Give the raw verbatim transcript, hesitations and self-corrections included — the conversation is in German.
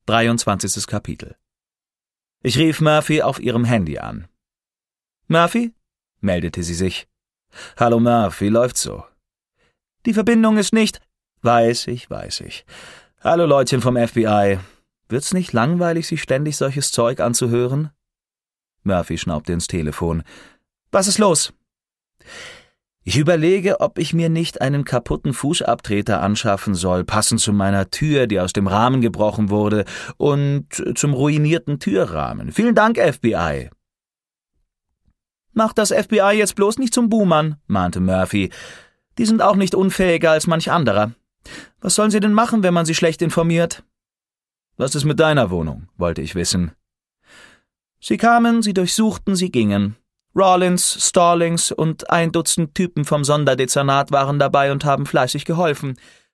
dreiundzwanzigstes Kapitel. Ich rief Murphy auf ihrem Handy an. »Murphy?« meldete sie sich. »Hallo Murphy, wie läuft's so?« »Die Verbindung ist nicht...« »Weiß ich, weiß ich. Hallo Leutchen vom F B I. Wird's nicht langweilig, sich ständig solches Zeug anzuhören?« Murphy schnaubte ins Telefon. »Was ist los?« »Ich überlege, ob ich mir nicht einen kaputten Fußabtreter anschaffen soll, passend zu meiner Tür, die aus dem Rahmen gebrochen wurde, und zum ruinierten Türrahmen. Vielen Dank, F B I.« »Mach das F B I jetzt bloß nicht zum Buhmann«, mahnte Murphy. »Die sind auch nicht unfähiger als manch anderer. Was sollen sie denn machen, wenn man sie schlecht informiert?« »Was ist mit deiner Wohnung?«, wollte ich wissen. »Sie kamen, sie durchsuchten, sie gingen. Rawlins, Stallings und ein Dutzend Typen vom Sonderdezernat waren dabei und haben fleißig geholfen.